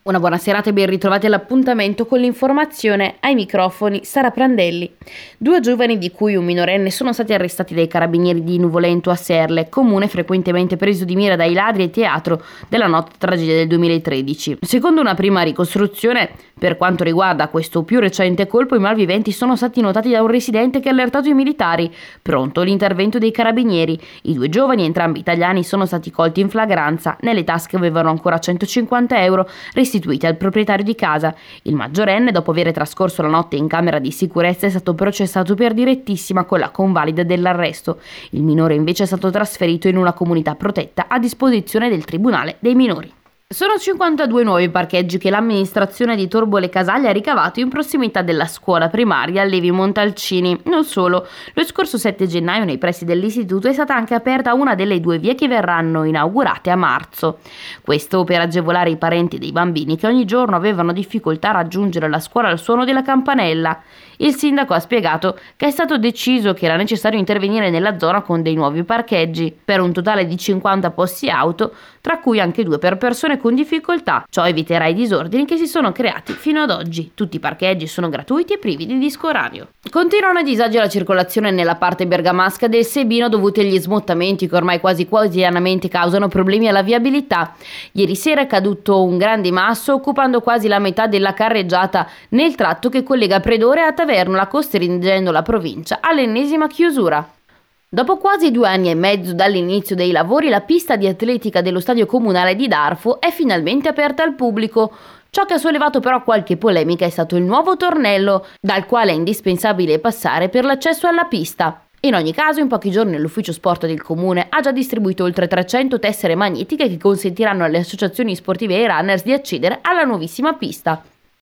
Una buona serata e ben ritrovati all'appuntamento con l'informazione. Ai microfoni Sara Prandelli. 2 giovani, di cui un minorenne, sono stati arrestati dai carabinieri di Nuvolento a Serle, comune frequentemente preso di mira dai ladri e teatro della notte tragedia del 2013. Secondo una prima ricostruzione, per quanto riguarda questo più recente colpo, i malviventi sono stati notati da un residente che ha allertato i militari. Pronto l'intervento dei carabinieri. I 2 giovani, entrambi italiani, sono stati colti in flagranza. Nelle tasche avevano ancora 150 euro restituiti al proprietario di casa. Il maggiorenne, dopo aver trascorso la notte in camera di sicurezza, è stato processato per direttissima con la convalida dell'arresto. Il minore invece è stato trasferito in una comunità protetta a disposizione del Tribunale dei minori. Sono 52 nuovi parcheggi che l'amministrazione di Torbole Casaglia ha ricavato in prossimità della scuola primaria Levi Montalcini. Non solo, lo scorso 7 gennaio nei pressi dell'istituto è stata anche aperta una delle 2 vie che verranno inaugurate a marzo. Questo per agevolare i parenti dei bambini che ogni giorno avevano difficoltà a raggiungere la scuola al suono della campanella. Il sindaco ha spiegato che è stato deciso che era necessario intervenire nella zona con dei nuovi parcheggi, per un totale di 50 posti auto, tra cui anche 2 per persone con difficoltà. Ciò eviterà i disordini che si sono creati fino ad oggi. Tutti i parcheggi sono gratuiti e privi di disco orario. Continuano i disagi alla circolazione nella parte bergamasca del Sebino dovuti agli smottamenti che ormai quasi quotidianamente causano problemi alla viabilità. Ieri sera è caduto un grande masso occupando quasi la metà della carreggiata nel tratto che collega Predore a Tavernola, costringendo la provincia all'ennesima chiusura. Dopo quasi 2 anni e mezzo dall'inizio dei lavori, la pista di atletica dello stadio comunale di Darfo è finalmente aperta al pubblico. Ciò che ha sollevato però qualche polemica è stato il nuovo tornello, dal quale è indispensabile passare per l'accesso alla pista. In ogni caso, in pochi giorni l'ufficio sport del comune ha già distribuito oltre 300 tessere magnetiche che consentiranno alle associazioni sportive e ai runners di accedere alla nuovissima pista.